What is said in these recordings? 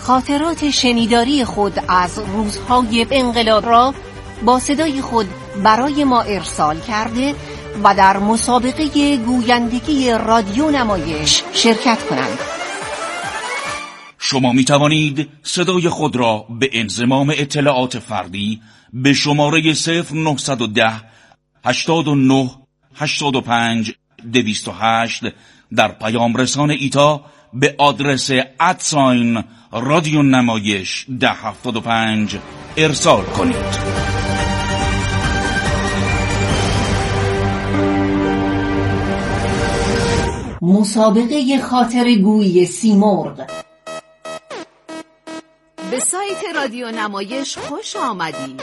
خاطرات شنیداری خود از روزهای انقلاب را با صدای خود برای ما ارسال کرده و در مسابقه گویندگی رادیو نمایش شرکت کنند. شما می توانید صدای خود را به انضمام اطلاعات فردی به شماره 0910 89 85 208 در پیام رسان ایتا به آدرس @رادیو نمایش 1075 ارسال کنید. مسابقه خاطرگویی سیمرغ. به سایت رادیو نمایش خوش آمدید.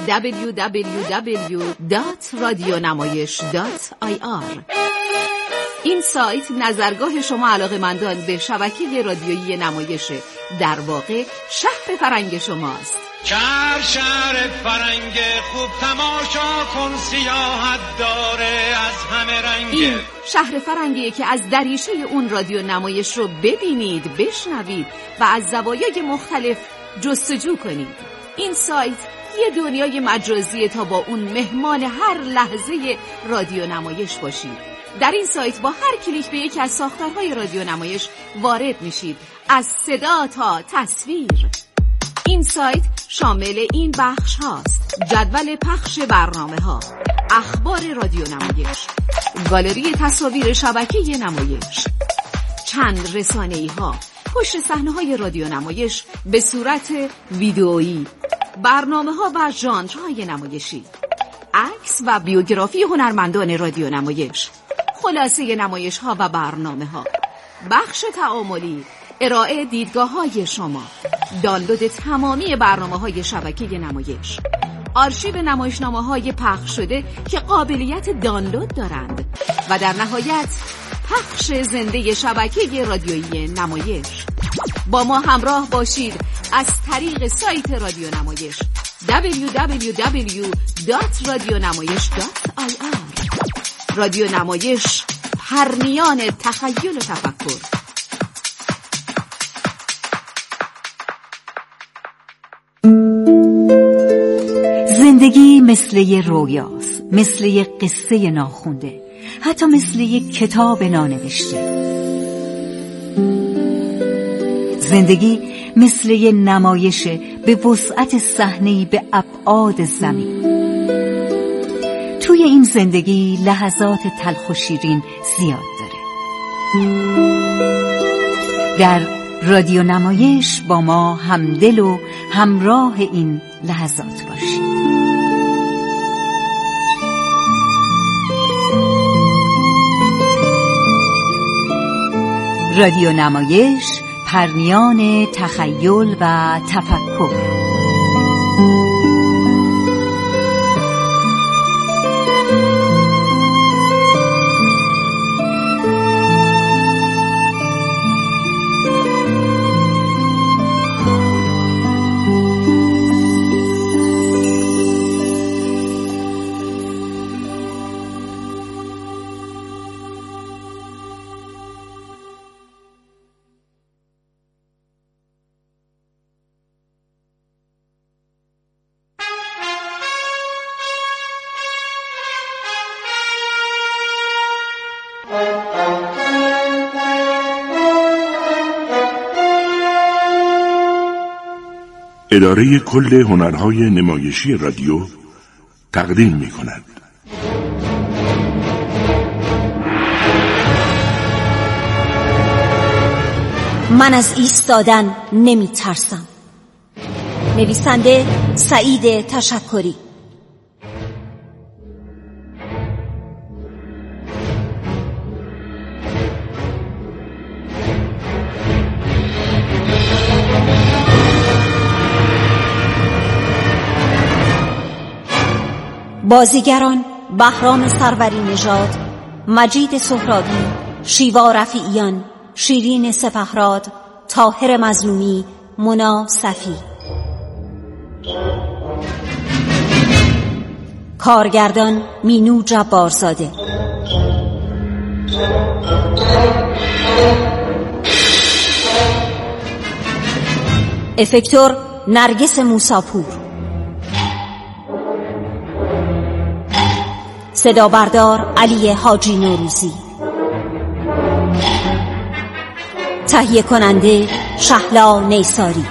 www.radionamayish.ir. این سایت نظرگاه شما علاقه‌مندان به شبکه رادیویی نمایشه. در واقع شهر فرنگ شماست. شهر فرنگ خوب تماشا کن، سیاحت داره از همه رنگ. این شهر فرنگیه که از دریچه اون رادیو نمایش رو ببینید، بشنوید و از زوایای مختلف جستجو کنید. این سایت یه دنیای مجازیه تا با اون مهمان هر لحظه رادیو نمایش باشید. در این سایت با هر کلیک به یکی از ساختارهای رادیو نمایش وارد میشید، از صدا تا تصویر. این سایت شامل این بخش هاست: جدول پخش برنامه ها، اخبار رادیو نمایش، گالری تصاویر شبکه نمایش، چند رسانه‌ای ها، پشت صحنه های رادیو نمایش به صورت ویدئویی، برنامه ها و ژانرهای نمایشی، عکس و بیوگرافی هنرمندان رادیو نمایش، خلاصه نمایش ها و برنامه ها، بخش تعاملی، ارائه دیدگاه های شما، دانلود تمامی برنامه های شبکه نمایش، آرشیو نمایشنامه های پخش شده که قابلیت دانلود دارند و در نهایت پخش زنده شبکه رادیویی نمایش. با ما همراه باشید از طریق سایت رادیو نمایش www.radionamayish.ir. رادیو نمایش، پرنیان تخیل و تفکر. زندگی مثل یه رویاست، مثل یه قصه ناخونده، حتی مثل یه کتاب نانوشته. زندگی مثل یه نمایشه به وسعت صحنه‌ای به ابعاد زمین. توی این زندگی لحظات تلخ و شیرین زیاد داره. در رادیو نمایش با ما همدل و همراه این لحظات باشید. رادیو نمایش، پرنیان تخیل و تفکر. اداره کل هنرهای نمایشی رادیو تقدیم می‌کند. من از ایستادن نمی ترسم. نویسنده سعید تشکری. بازیگران: بهرام سروری نژاد، مجید سهرابی، شیوا رفیعیان، شیرین سپهراد، طاهر مظلومی، مونا صفی. کارگردان: مینو جبارزاده. افکتور نرگس موساپور، صدا بردار علی حاجی نوروزی، تهیه کننده شهلا نیساری.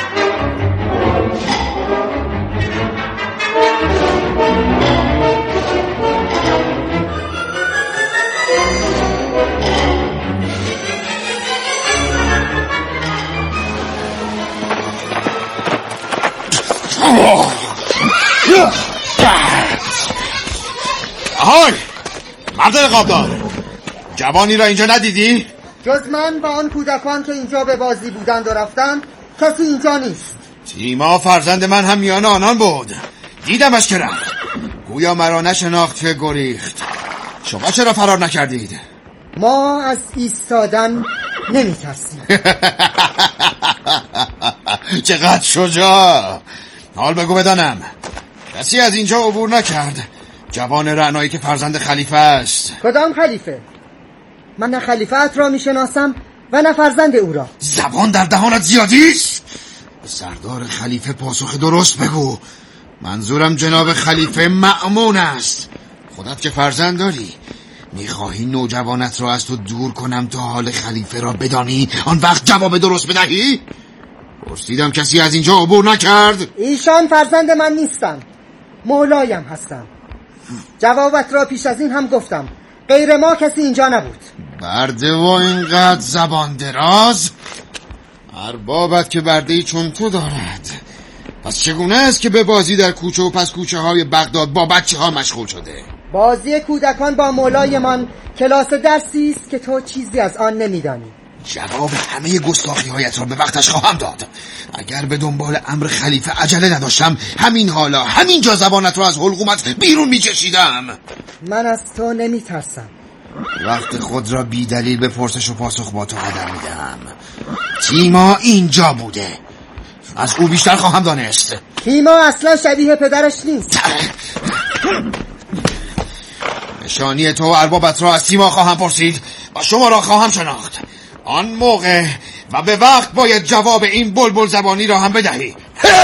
آهای مرد نقابدار، جوانی را اینجا ندیدی؟ جز من و آن کودکان که اینجا به بازی بودند و رفتند کسی اینجا نیست. تیما فرزند من هم میان آنان بود، دیدمش که رفت. گویا مرا نشناخت که گریخت. شما چرا فرار نکردید؟ ما از ایستادن نمی‌ترسیم. چقدر شجاع. حال بگو بدانم کسی از اینجا عبور نکرد؟ جوان رعنایی که فرزند خلیفه است. کدام خلیفه؟ من نه خلیفه‌ات را میشناسم و نه فرزند او را. زبان در دهانت زیادیست. سردار خلیفه پاسخ درست بگو. منظورم جناب خلیفه مأمون است. خودت که فرزند داری، میخواهی نوجوانت را از تو دور کنم تا حال خلیفه را بدانی، آن وقت جواب درست بدهی؟ پرسیدم کسی از اینجا عبور نکرد؟ ایشان فرزند من نیستند، مولایم هستم. جوابت را پیش از این هم گفتم، غیر ما کسی اینجا نبود. برده و اینقدر زبان دراز؟ اربابت که بردهی چون تو دارد، پس چگونه است که به بازی در کوچه و پس کوچه های بغداد با بچه ها مشغول شده؟ بازی کودکان با مولایمان کلاس درسی است که تو چیزی از آن نمیدانی. جواب همه گستاخی هایت را به وقتش خواهم داد. اگر به دنبال امر خلیفه عجله نداشتم، همین حالا همینجا زبانت را از حلقومت بیرون میکشیدم. من از تو نمیترسم. وقت خود را بی دلیل به پرسش و پاسخ با تو هدر میدم. تیما اینجا بوده، از او بیشتر خواهم دانست. تیما اصلا شبیه پدرش نیست. نشانی تو و اربابت را از تیما خواهم پرسید و شما را خواهم شناخت. آن موقع و به وقت باید جواب این بلبل زبانی را هم بدهی.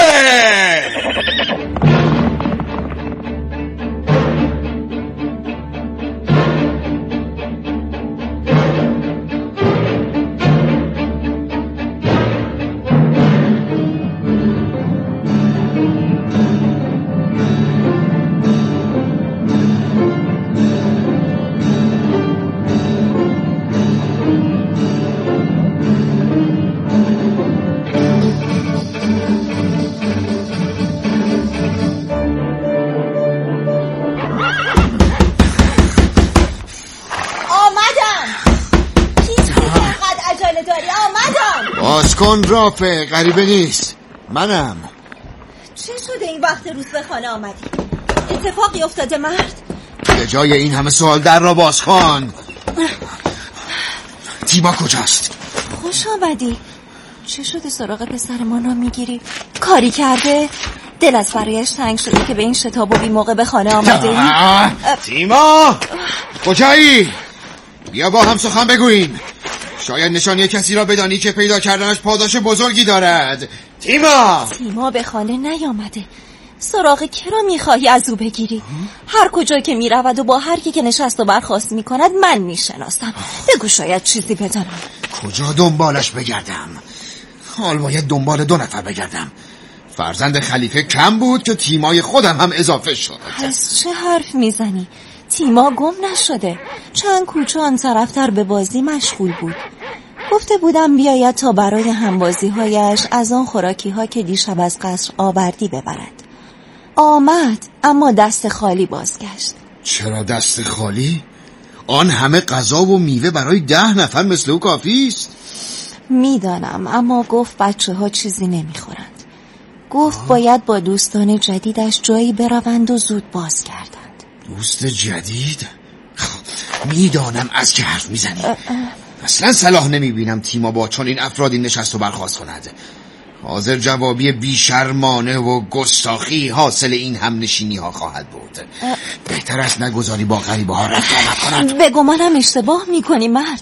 کن رافع، غریبه نیست، منم. چه شده این وقت روز به خانه آمدی؟ اتفاقی افتاده مرد؟ به جای این همه سوال در را باز کن. تیما کجاست؟ خوش آمدی. چه شده سراغ پسرمان را میگیری؟ کاری کرده؟ دل از برایش تنگ شده که به این شتاب و بی موقع به خانه آمده؟ تیما کجایی؟ بیا با هم سخن بگوییم. شاید نشانی کسی را بدانی که پیدا کردنش پاداش بزرگی دارد. تیما به خانه نیامده. سراغ کی را میخواهی از او بگیری؟ هر کجا که میرود و با هر کی که نشست و برخاست میکند من میشناسم. بگو شاید چیزی بدانم. کجا دنبالش بگردم؟ حال باید دنبال 2 نفر بگردم. فرزند خلیفه کم بود که تیمای خودم هم اضافه شد. از چه حرف میزنی؟ تیما گم نشده. چند کوچه آن طرفتر به بازی مشغول بود. گفته بودم بیاید تا برای همبازی هایش از آن خوراکی ها که دیشب از قصر آوردی ببرد. آمد اما دست خالی بازگشت. چرا دست خالی؟ آن همه غذا و میوه برای 10 نفر مثل او کافی است؟ میدانم، اما گفت بچه ها چیزی نمیخورند. گفت باید با دوستان جدیدش جایی بروند و زود باز کردند. دوست جدید؟ میدانم از چه حرف میزنی. اصلا صلاح نمیبینم تیما با چون این افرادی نشست و برخاست کند. حاضر جوابی بیشرمانه و گستاخی حاصل این هم نشینی ها خواهد بود. بهتر است نگذاری با غریبه ها رفتار نکند. به گمانم اشتباه میکنی مرد.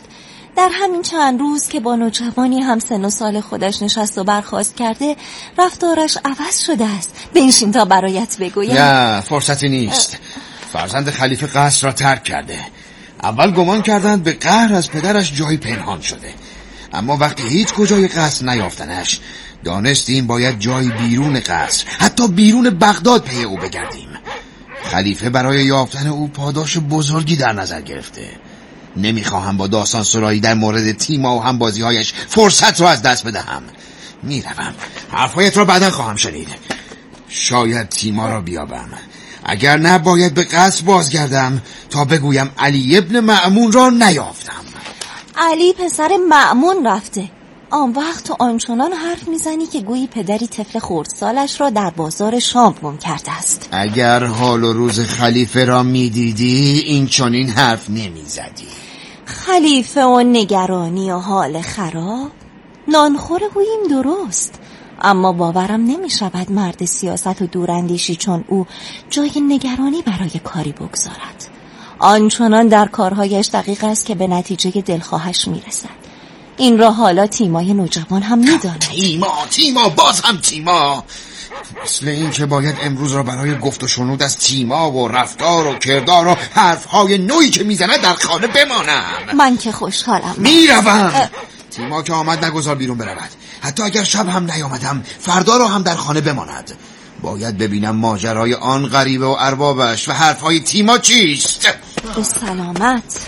در همین چند روز که با نوجوانی هم سن و سال خودش نشست و برخاست کرده، رفتارش عوض شده است. بنشین تا برایت بگویم. نه، فرصتی نیست. فرزند خلیفه قصر را ترک کرده. اول گمان کردند به قهر از پدرش جایی پنهان شده، اما وقتی هیچ کجای قصر نیافتنش، دانستیم باید جایی بیرون قصر، حتی بیرون بغداد پی او بگردیم. خلیفه برای یافتن او پاداش بزرگی در نظر گرفته. نمیخواهم با داستان سرایی در مورد تیما و همبازی‌هایش فرصت را از دست بدهم. میروم، حرفایت را بعدا خواهم شنید. شاید تیما را بیابم، اگر نه باید به قصر بازگردم تا بگویم علی ابن مأمون را نیافتم. علی پسر مأمون رفته. آن وقت تو آنچنان حرف میزنی که گویی پدری طفل خردسالش را در بازار شام گم کرده است. اگر حال و روز خلیفه را میدیدی این چنین حرف نمیزدی. خلیفه و نگرانی و حال خراب، نانخور گوییم درست، اما باورم نمی شود مرد سیاست و دوراندیشی چون او جای نگرانی برای کاری بگذارد. آنچنان در کارهایش دقیق است که به نتیجه دلخواهش می رسد. این را حالا تیمای نوجوان هم می داند. تیما باز هم تیما. مثل این که باید امروز را برای گفت و شنود از تیما و رفتار و کردار و حرفهای نوعی که میزنه در خانه بمانم. من که خوشحالم. میروم. تیما که آمد نگذار بیرون برود. حتی اگر شب هم نیامدم فردا را هم در خانه بماند. باید ببینم ماجرای آن غریبه و اربابش و حرفهای تیما چیست. به سلامت.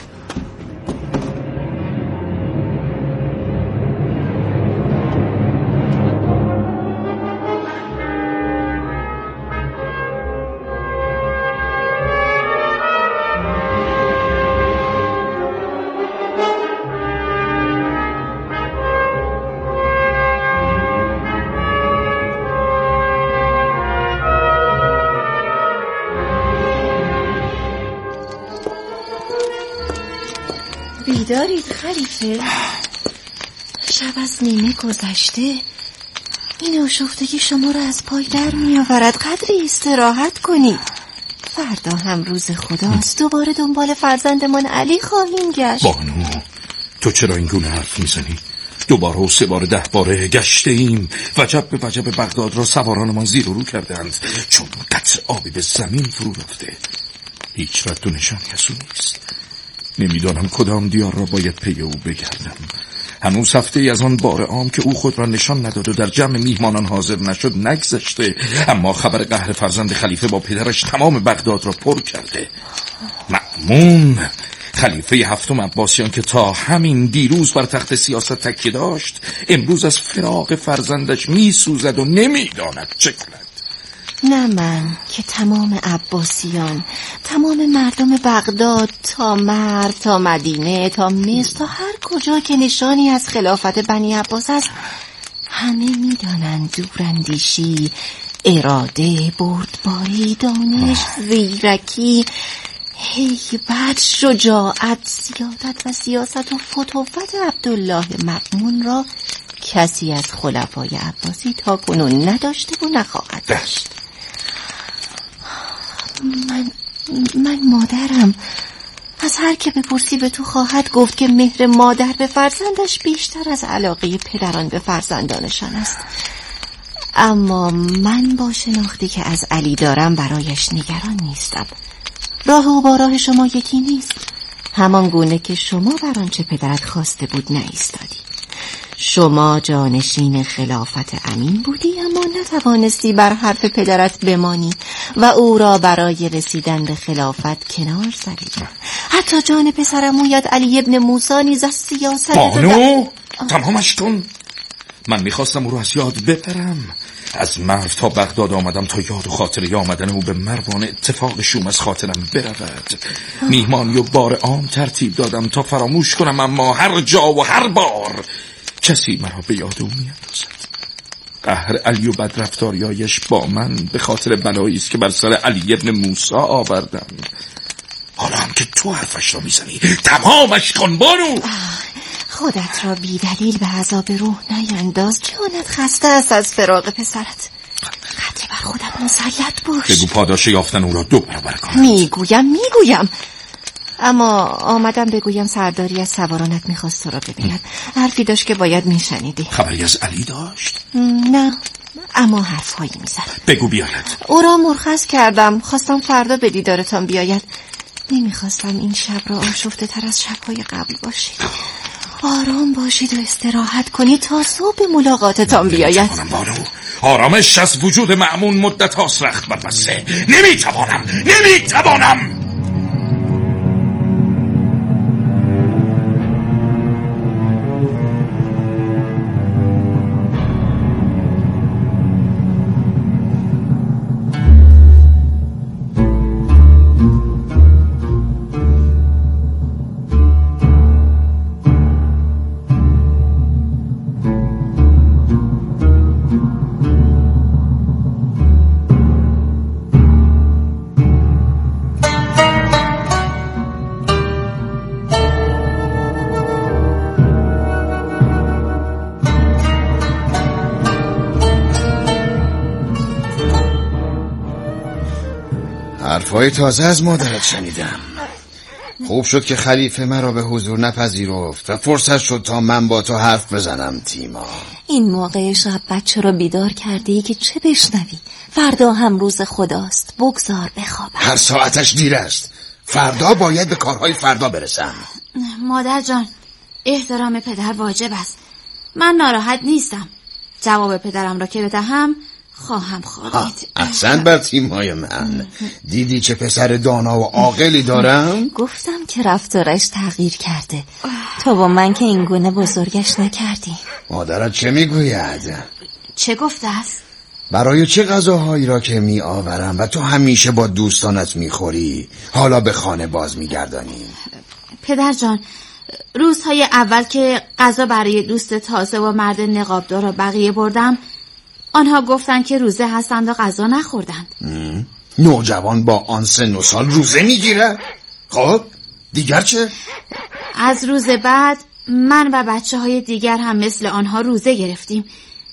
بیدارید خلیفه؟ شب از نیمه گذشته. این آشفتگی شما را از پای در می آورد. قدری استراحت کنید. فردا هم روز خداست. دوباره دنبال فرزندمان علی خواهیم گشت. بانو، تو چرا این گونه حرف میزنی؟ 2 بار و 3 بار 10 باره گشته ایم. وجب به وجب بغداد را سوارانمان زیر و رو کردند، چون قطع آبی به زمین فرو رفته. هیچ رد و نشانی از او نیست. نمیدانم کدام دیار را باید پی او بگردم. هنوز هفته ای از آن بار عام که او خود را نشان نداد و در جمع میهمانان حاضر نشد نگذشته، اما خبر قهر فرزند خلیفه با پدرش تمام بغداد را پر کرده. مأمون، خلیفه 7 عباسیان که تا همین دیروز بر تخت سیاست تکیه داشت، امروز از فراق فرزندش میسوزد و نمیداند چه کند. نه من که تمام عباسیان، تمام مردم بغداد، تا مرد، تا مدینه، تا مصر، تا هر کجا که نشانی از خلافت بنی عباس است، همه میدانند دوراندیشی، اراده، بردباری، دانش، زیرکی، هیبت، شجاعت، سیادت و سیاست و فتوت عبدالله مأمون را کسی از خلفای عباسی تا کنون نداشته و نخواهد داشت. من مادرم. از هر که بپرسی به تو خواهد گفت که مهر مادر به فرزندش بیشتر از علاقه پدران به فرزندانشان است. اما من با شناختی که از علی دارم برایش نگران نیستم. راه او با راه شما یکی نیست. همان گونه که شما بر آنچه پدرت خواسته بود نایستادی. شما جانشین خلافت امین بودی، اما نتوانستی بر حرف پدرت بمانی و او را برای رسیدن به خلافت کنار زدی. حتی جان پسرعمویت علی ابن موسی نیز از سیاست بانو، تمامش کن. من میخواستم او را از یاد ببرم. از مرو تا بغداد آمدم تا یاد و خاطره آمدن او به مروان اتفاق شوم از خاطرم برود. میهمانی و بار عام ترتیب دادم تا فراموش کنم، اما هر جا و هر بار کسی مرا به یاد او میاندازد. قهر علی و بدرفتاریایش با من به خاطر بلایی است که بر سر علی ابن موسی آوردم. حالا هم که تو حرفش را میزنی تمامش کن بانو. خودت را بی دلیل به عذاب روح نینداز. جانت خسته است از فراق پسرت. قدری بر خودت مسلط باش. بگو پاداش یافتن او را 2 برابر کنم. میگویم اما آمدم بگویم سرداری از سوارانت میخواست تو را ببیند. حرفی داشت که باید میشنیدی. خبری از علی داشت؟ نه، اما حرفهایی میزد. بگو بیاید. او را مرخص کردم، خواستم فردا به دیدارتان بیاید. نمیخواستم این شب را آشفته تر از شبهای قبل باشید. آرام باشید و استراحت کنید تا صبح به ملاقاتتان بیاید. آرامش از وجود مأمون مدت هاست رخت بربسته. نمیتوانم. حرفای تازه از مادرت شنیدم. خوب شد که خلیفه مرا به حضور نپذیرفت و فرصت شد تا من با تو حرف بزنم. تیما، این موقع شب بچه را بیدار کردی که چه بشنوی؟ فردا هم روز خداست، بگذار بخوابم. هر ساعتش دیر است. فردا باید به کارهای فردا برسم. مادر جان، احترام پدر واجب است. من ناراحت نیستم. جواب پدرم را که بدهم خواهم خوابید. احسن بر تیمای من. دیدی چه پسر دانا و عاقلی دارم؟ گفتم که رفتارش تغییر کرده. تو با من که این گونه بزرگش نکردی. مادرت چه میگوید؟ چه گفته است؟ برای چه غذاهایی را که می آورم و تو همیشه با دوستانت میخوری حالا به خانه باز میگردانی؟ پدر جان، روزهای اول که غذا برای دوست تازه و مرد نقابدار را بقیه بردم، آنها گفتند که روزه هستند و غذا نخوردند. نوجوان با آن سن و سال روزه میگیره؟ خب دیگر چه؟ از روز بعد من و بچه‌های دیگر هم مثل آنها روزه گرفتیم.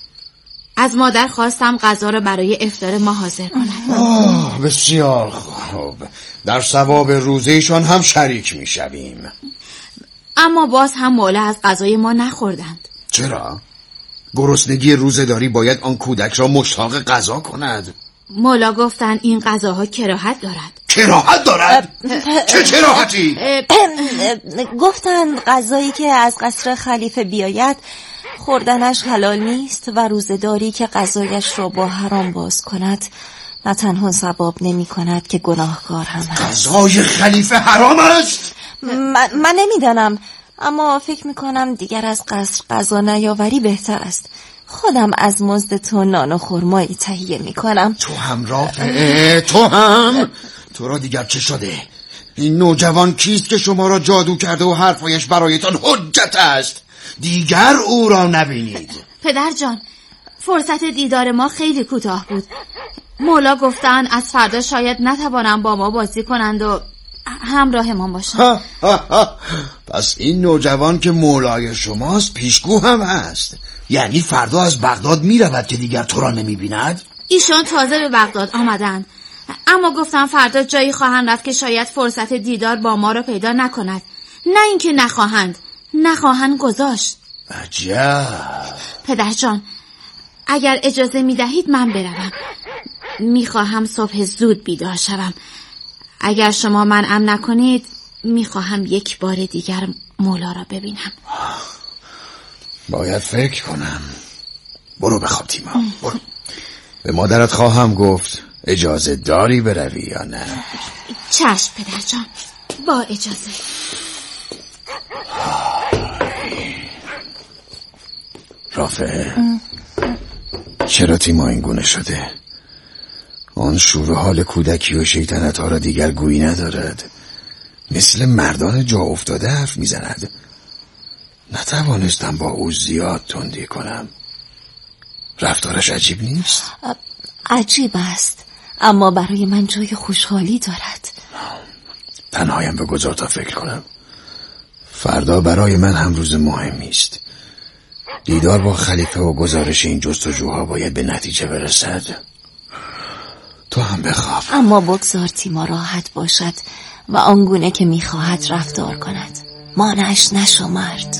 از مادر خواستم غذا را برای افطار ما حاضر کند. بسیار خوب. در ثواب روزهشان هم شریک میشویم. اما باز هم مولا از غذای ما نخوردند. چرا؟ گرسنگی روزه‌داری باید آن کودک را مشتاق غذا کند. مولا گفتن این غذاها کراهت دارد. کراهت دارد؟ چه کراهتی؟ گفتن غذایی که از قصر خلیفه بیاید خوردنش حلال نیست و روزه‌داری که غذایش را با حرام باز کند نه تنها ثواب نمی کند که گناهکار هم هست. غذای خلیفه حرام است؟ من نمیدانم، اما فکر میکنم دیگر از قصر غذا نیاوری بهتر است. خودم از مزد تو نان و خرمایی تهیه میکنم. تو هم رافعه؟ تو هم؟ تو را دیگر چه شده؟ این نوجوان کیست که شما را جادو کرده و حرفایش برایتان حجت است؟ دیگر او را نبینید. پدر جان، فرصت دیدار ما خیلی کوتاه بود. مولا گفتن از فردا شاید نتوانم با ما بازی کنند و همراه ما باشند. پس این نوجوان که مولای شماست پیشگو هم هست. یعنی فردا از بغداد می رود که دیگر تو را نمی بیند؟ ایشان تازه به بغداد آمدند، اما گفتم فردا جایی خواهند رفت که شاید فرصت دیدار با ما را پیدا نکند. نه اینکه نخواهند گذاشت. عجب. پدر جان، اگر اجازه می دهید من بروم. می خواهم صبح زود بیدار شوم. اگر شما منعم نکنید می خواهم یک بار دیگر مولا را ببینم. باید فکر کنم. برو بخواب تیما، برو. به مادرت خواهم گفت اجازه داری بروی یا نه؟ چشم پدر جان، با اجازه. رافعه، چرا تیما این گونه شده؟ آن شور و حال کودکی و شیطنت ها را دیگر گویی ندارد. مثل مردان جا افتاده حرف میزند. نتوانستم با او زیاد تندی کنم. رفتارش عجیب نیست؟ عجیب است، اما برای من جای خوشحالی دارد. تنهایم بگذار تا فکر کنم. فردا برای من هم روز مهمی است. دیدار با خلیفه و گزارش این جستجوها باید به نتیجه برسد. تو هم بخواب. اما بگذار تیما راحت باشد. و آنگونه که میخواهد رفتار کند. مانعش نشو مرد.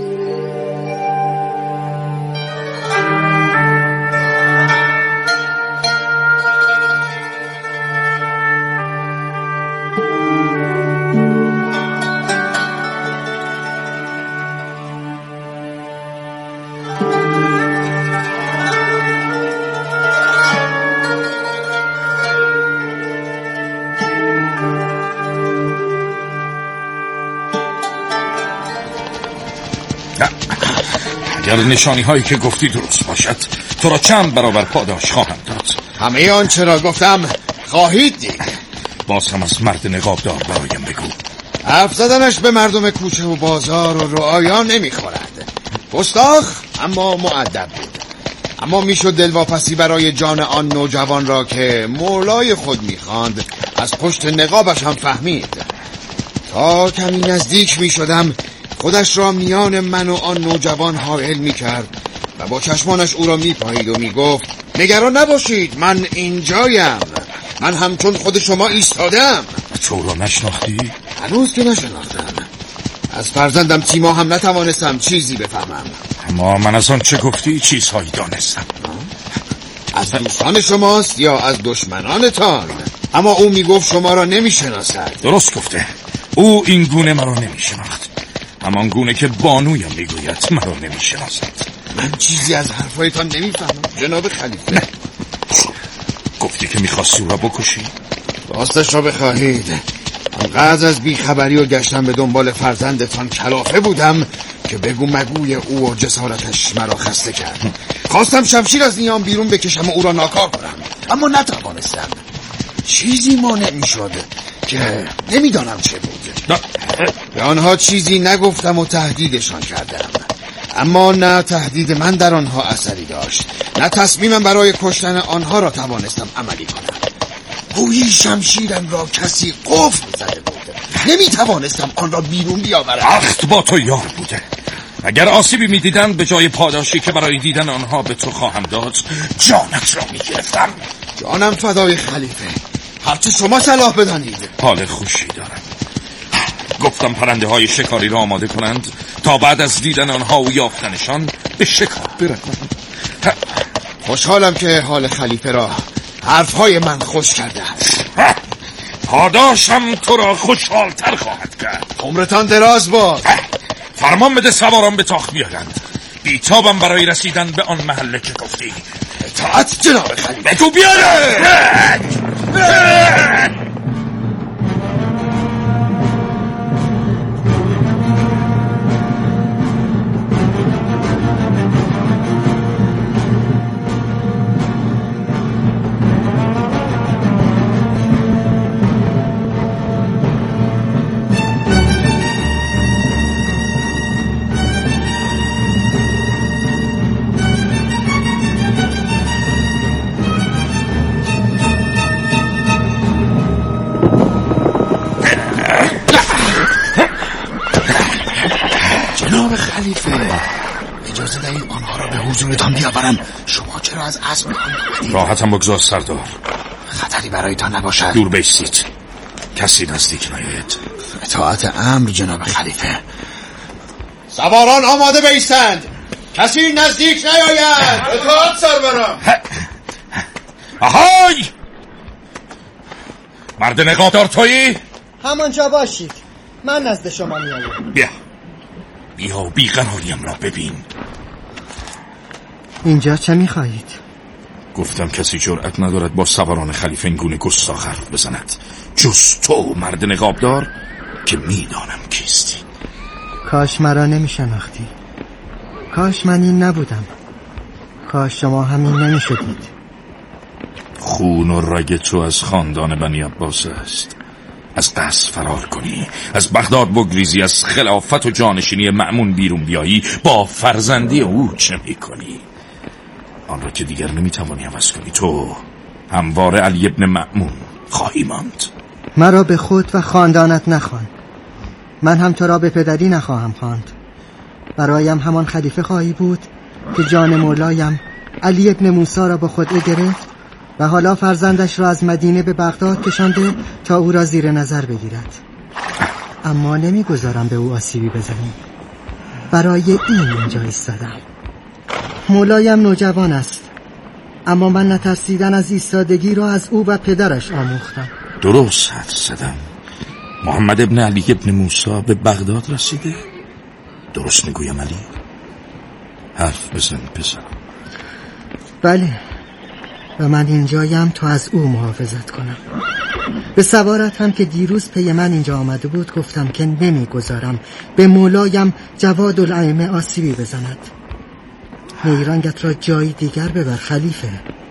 اگر نشانی هایی که گفتی درست باشد تو را چند برابر پاداش خواهم داد. همه آنچه را گفتم خواهید دید. باز هم از مرد نقابدار برایم بگو. حرف زدنش به مردم کوچه و بازار و رعایان نمیخورد. گستاخ اما مؤدب بود، اما میشد دلواپسی برای جان آن نوجوان را که مولای خود میخواند از پشت نقابش هم فهمید. تا کمی نزدیک میشدم خودش را میان من و آن نوجوان حائل میکرد و با چشمانش او را میپایید و میگفت نگران نباشید، من اینجایم، من همچون خود شما ایستادم. تو را نشناختی؟ هنوز که نشناختم. از فرزندم تیما هم نتوانستم چیزی بفهمم. اما من از آن چه گفتی چیزهایی دانستم. از دوستان شماست یا از دشمنانتان؟ اما او میگفت شما را نمیشناسد. درست گفته، او این گونه مرا نمیشناخت، همان گونه که بانویم میگوید مرا نمیشناسد. من چیزی از حرفایتان نمیفهمم جناب خلیفه. نه. گفتی که میخواستی او را بکشی؟ راستش را بخواهید آنقدر از بیخبری و گشتن به دنبال فرزندتان کلافه بودم که بگو مگوی او و جسارتش مرا خسته کرد. خواستم شمشیر از نیام بیرون بکشم و او را ناکار کنم، اما نتوانستم. چیزی مانع میشد که نمیدانم چه بود. به آنها چیزی نگفتم و تهدیدشان کردم، اما نه تهدید من در آنها اثری داشت، نه تصمیمم برای کشتن آنها را توانستم عملی کنم. گویی شمشیرم را کسی قفل زده بود، نمیتوانستم آن را بیرون بیاورم. بخت با تو یار بوده. اگر آسیبی میدیدند به جای پاداشی که برای دیدن آنها به تو خواهم داد جانت را میگرفتم. جانم فدای خلیفه، هرچه شما صلاح بدانید. حال خوشی دارم. گفتم پرنده های شکاری را آماده کنند تا بعد از دیدن آنها و یافتنشان به شکار بروند. خوشحالم که حال خلیفه را حرفهای من خوش کرده است. پاداشم تو را خوشحالتر خواهد کرد. عمرتان دراز باد. فرمان بده سواران به تاخت بیایند. بیتابم برای رسیدن به آن محله که گفتی. اطاعت جناب خلیفه. بگو بیایند. اجازه دهید آنها را به حضورتان بیاورم. شما چرا از اسب آمدید؟ راحتم بگذار سردار. خطری برایتان نباشد. دور بایستید، کسی نزدیک نیاید. اطاعت امر جناب خلیفه. سواران آماده بایستند، کسی نزدیک نیاید. اطاعت سرورم. آهای! مرد نقابدار تویی؟ همانجا باشید، من نزد شما میایم. بیا و بیقراریم را ببین. اینجا چه میخواهید؟ گفتم کسی جرأت ندارد با سواران خلیفه این گونه گستاخ حرف بزند جز تو مرد نقابدار که میدانم کیستی. کاش مرا نمیشناختی، کاش من این نبودم، کاش شما همین نمیشدید. خون و رگ تو از خاندان بنی عباس است. از قصر فرار کنی، از بغداد بگریزی، از خلافت و جانشینی مأمون بیرون بیایی، با فرزندی او چه میکنی؟ آن را که دیگر نمیتوانی عوض کنی. تو هموار علی ابن مأمون خواهی ماند. مرا به خود و خاندانت نخوان، من هم تو را به پدری نخواهم خواند. برایم همان خلیفه خواهی بود که جان مولایم علی ابن موسی را با خود گرفت و حالا فرزندش را از مدینه به بغداد کشانده تا او را زیر نظر بگیرد. اما نمیگذارم به او آسیبی بزنی. برای این اینجا ایستادم. مولایم نوجوان است، اما من نترسیدن از ایستادگی را از او و پدرش آموختم. درست حد زدم. محمد ابن علی ابن موسی به بغداد رسیده؟ درست میگویم علی؟ حرف بزن پسر. بله، و من اینجایم تا از او محافظت کنم. به سوارت هم که دیروز پی من اینجا آمده بود گفتم که نمیگذارم به مولایم جواد الائمه آسیبی بزند. نیرنگت را جایی دیگر ببر خلیفه.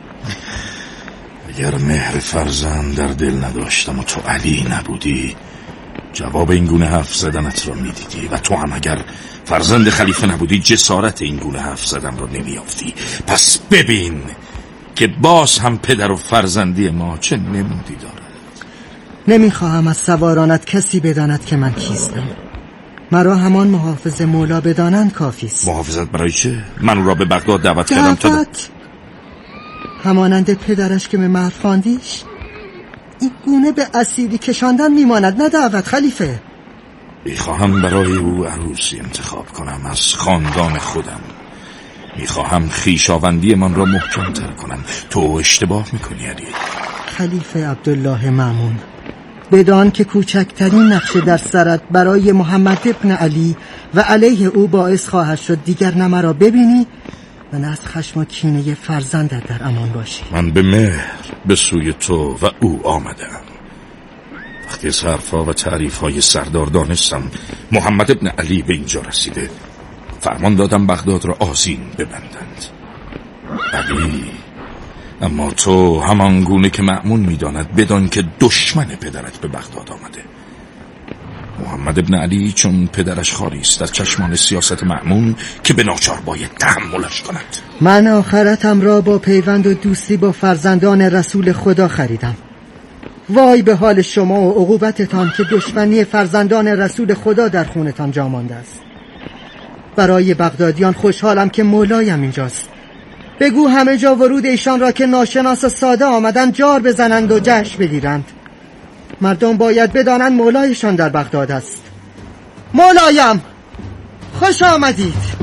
اگر مهر فرزند در دل نداشتم و تو علی نبودی، جواب این گونه حرف زدنت را میدیدی، و تو هم اگر فرزند خلیفه نبودی جسارت این گونه حرف زدن را نمیافتی. پس ببین که باز هم پدر و فرزندی ما چه نمودی دارد. نمیخواهم از سوارانت کسی بداند که من کیستم. مرا همان محافظ مولا بدانند کافی است. محافظت برای چه؟ من او را به بغداد دعوت کردم تا همانند پدرش که به مهر خواندیش. این گونه به اسیری کشاندن میماند، نه دعوت خلیفه. میخواهم برای او عروسی انتخاب کنم از خاندان خودم. میخواهم خویشاوندی من را محکم‌تر کنم. تو اشتباه میکنی علی. خلیفه عبدالله مأمون، بدان که کوچکترین نقشه در سرت برای محمد ابن علی و علیه او باعث خواهد شد دیگر نه مرا ببینی و نه از خشم و کینه فرزندت در امان باشی. من به مهر به سوی تو و او آمدم. وقتی از حرفا و تعریفهای سردار دانستم محمد ابن علی به اینجا رسیده، فرمان دادم بغداد را آذین ببندند. علی، اما تو همان گونه که مأمون میداند بدان که دشمن پدرت به بغداد آمده. محمد ابن علی چون پدرش خالی است از چشمان سیاست مأمون که به ناچار باید تحملش کند. من آخرتم را با پیوند و دوستی با فرزندان رسول خدا خریدم. وای به حال شما و عقوبتتان که دشمنی فرزندان رسول خدا در خونتان جا مانده است. برای بغدادیان خوشحالم که مولایم اینجاست. بگو همه جا ورود ایشان را که ناشناس و ساده آمدن جار بزنند و جشن بگیرند. مردم باید بدانند مولایشان در بغداد است. مولایم خوش آمدید.